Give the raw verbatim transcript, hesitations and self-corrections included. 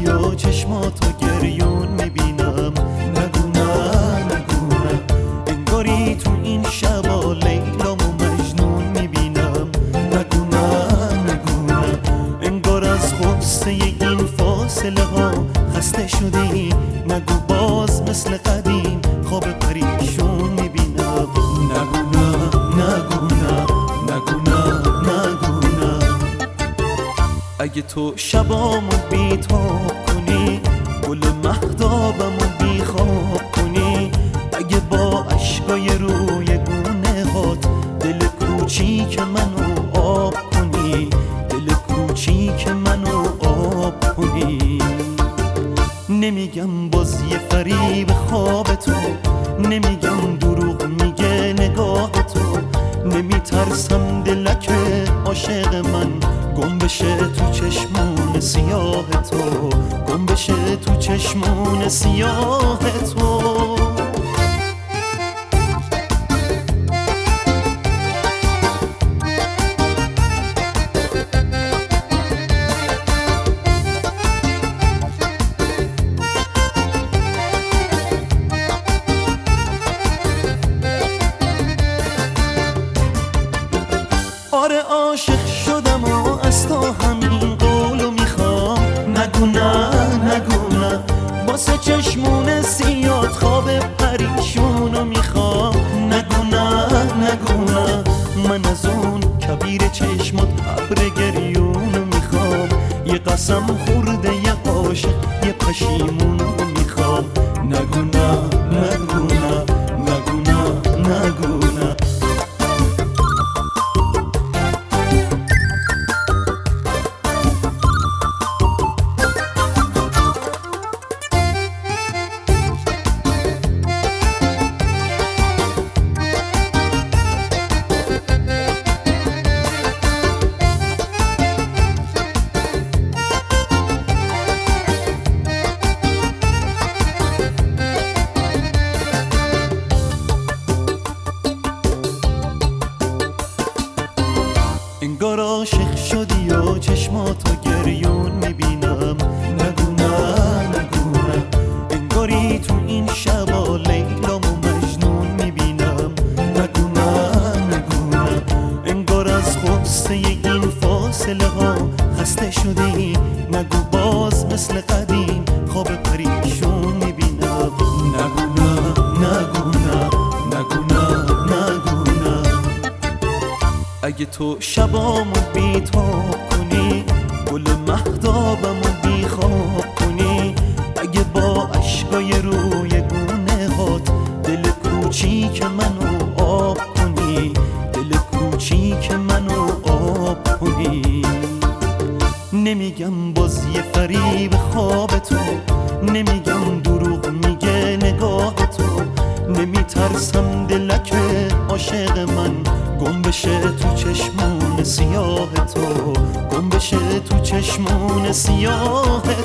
و چشماتو گریون میبینم. نگو نه نگو نه، انگاری تو این شبا لیلامو مجنون میبینم. نگو نه نگو نه، انگار از غصه این فاصله ها خسته شدی. نگو باز مثل قدیم خواب پریشون میبینم. نگو نه نگو نه نگو نه نگو نه. اگه تو شبامو بیتاب کنی، گل مهتابمو بیخواب کنی، اگه با عشقای روی گونه هات دل کوچیک منو آب کنی، دل کوچیک منو آب کنی. نمیگم باز یه فریب خواب تو، نمیگم دروغ میگه نگاه تو، نمیترسم دلک عاشق من گم بشه تو چشمون سیاه تو، گم بشه تو چشمون سیاه تو. آره عاشق شدم و از تو همین قولو میخوام. نگو نه نگو نه، واسه چشمون سیاد خواب پریشونو میخوام. نگو نه نگو نه، من از اون کبیر چشمات ابر گریونو میخوام. یه قسم خورده یه عاشق یه پشیمونو میخوام. نگو نه نگو نه نگو نه نگو نه. انگار عاشق شدی و چشماتو گریون میبینم. نگو نه نگو نه، انگاری تو این شبا لیلامو مجنون میبینم. نگو نه نگو نه، انگار از غصه این فاصله ها خسته شدی. نگو باز مثل قدیم خواب پریشون میبینم. نگو نه نگو نه نگو نه نگو نه. اگه تو شبامو بیتاب کنی، گل مهتابمو بیخواب کنی، اگه با عشقای روی گونه هات دل کوچیک منو آب کنی، دل کوچیک منو آب کنی. نمیگم باز یه فریب خواب تو، نمیگم دروغ میگه نگاه تو، نمیترسم دلک عاشق من گم بشه تو چشمون سیاه تو، گم بشه تو چشمون سیاه